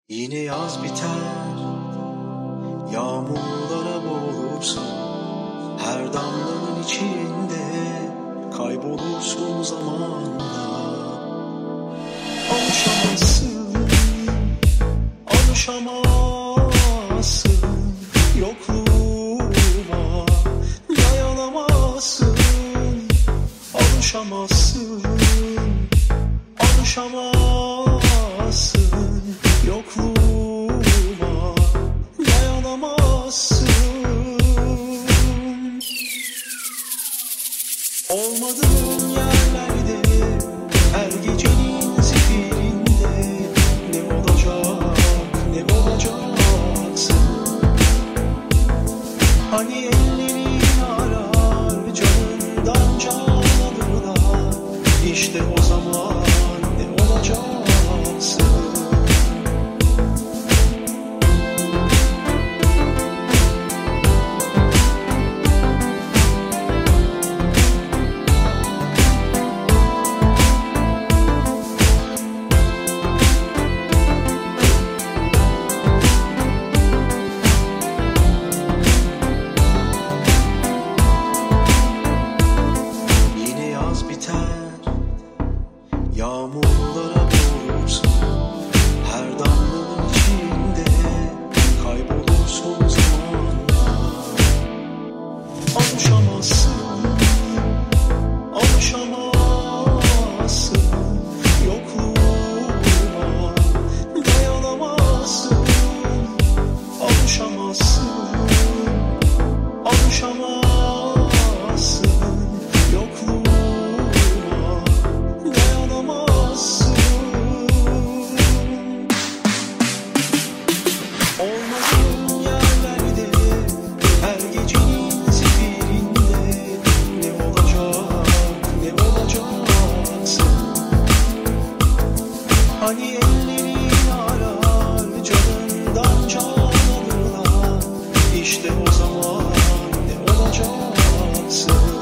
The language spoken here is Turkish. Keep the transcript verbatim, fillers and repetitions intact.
Yine yaz biter, yağmurlara boğulursun. Her damlanın içinde kaybolursun zamanla. Alışamazsın, alışamazsın yokluğuma, dayanamazsın. Alışamazsın, alışamazsın yokluğuma, dayanamazsın. Olmadığın yerlerde, her gecenin zifirinde, ne olacak, ne olacaksın? Hani ellerin arar, canından canlanırlar, İşte o zaman ne olacaksın? Yağmurlara boğulursun, her damlanın içinde kaybolursun zamanla. Alışamazsın, alışamazsın yokluğuma, dayanamazsın. Alışamazsın, alışamazsın yokluğuma. Olmadığın yerlerde, her gecenin zifirinde, ne olacak, ne olacaksın? Hani ellerin arar, canından canlanırlar, İşte o zaman ne olacaksın?